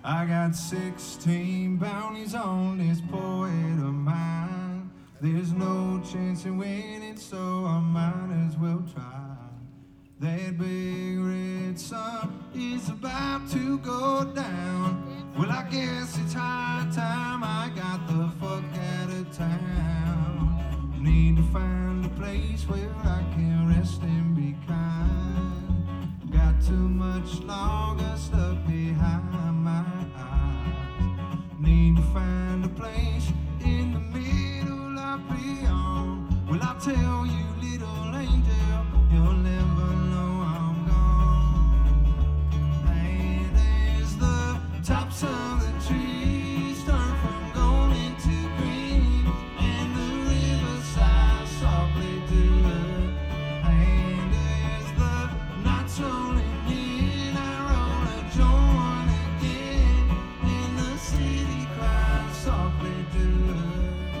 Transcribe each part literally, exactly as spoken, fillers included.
I got sixteen bounties on this poet of mine. There's no chance in winning, so I might as well try. That big red sun is about to go down. Well, I guess it's high time I got the fuck out of town. Need to find a place where I can rest and be kind. Got too much longer stuck behind my eyes. Need to find a place in the middle of beyond. Well, I'll tell you, little angel, you'll never know I'm gone. And as the tops of the trees turn from gold into green, and the riverside softly do it, and as the night's rolling in, I roll a joint again, and the city cries softly do it.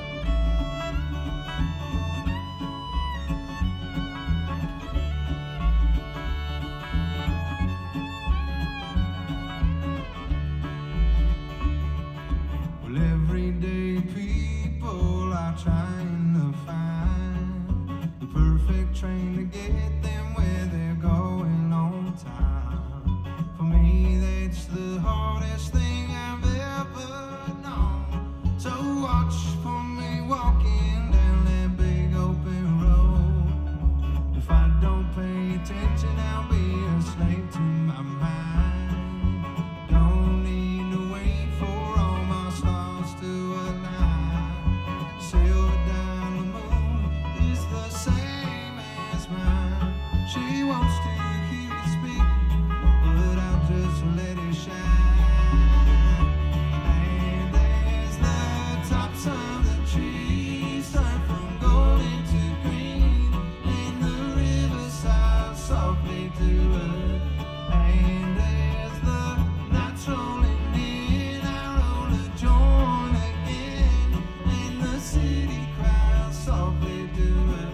Well, everyday people are trying to find the perfect train to get them where they're going on time. For me, that's the hardest thing I've ever known. So watch for me walking down that big open road. If I don't pay attention, I'll be a slave to my mind. Don't need to wait for all my stars to align. Silver down the moon is the same as mine. She wants to hear it speak, but I'll just let it shine. And as the tops of the trees turn from gold into green, and the riverside softly do it, and as the night's rolling in, I roll a joint again, and the city cries softly do it.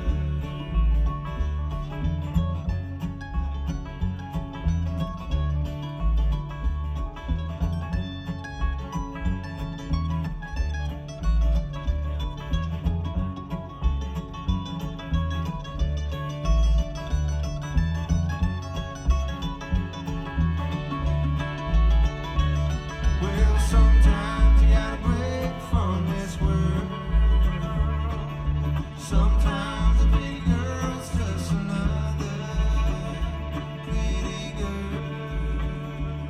Well, sometimes you gotta break from this world. Sometimes a pretty girl's just another pretty girl.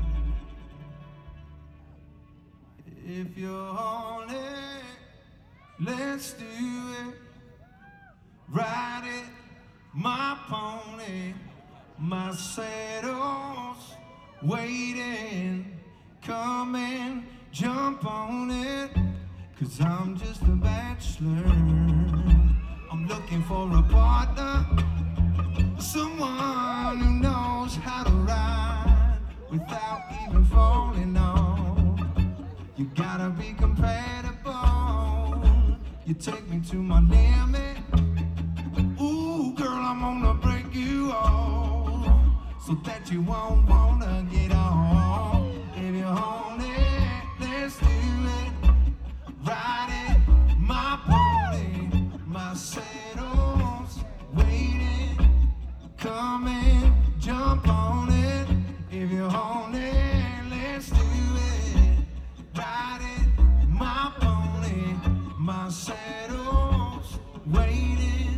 If you're on it, let's do it. Ride it, my pony, my saddle's waiting. Come and jump on it, 'cause I'm just a bachelor. I'm looking for a partner, someone who knows how to ride without even falling off. You gotta be compatible. You take me to my limit. Ooh, girl, I'm gonna break you off so that you won't wanna get off. If you're on it, let's do it. Ride it, my pony, my saddle's waiting. Come and jump on it. If you're on it, let's do it. Ride it, my pony, my saddle's waiting.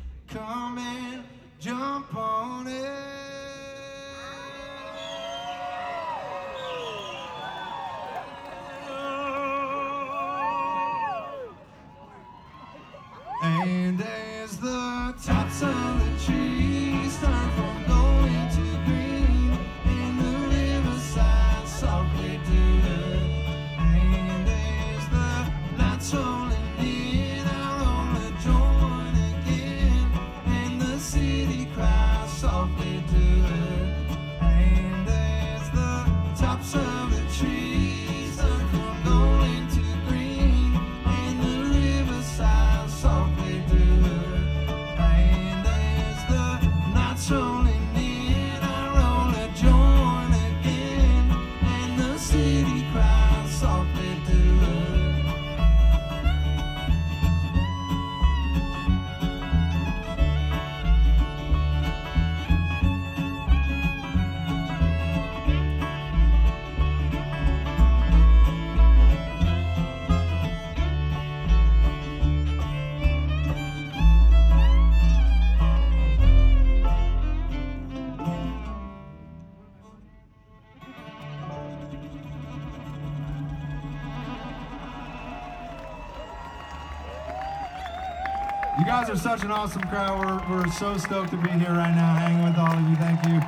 Come and jump on it. city cries softly to her. You guys are such an awesome crowd. We're, we're so stoked to be here right now, hanging with all of you. Thank you.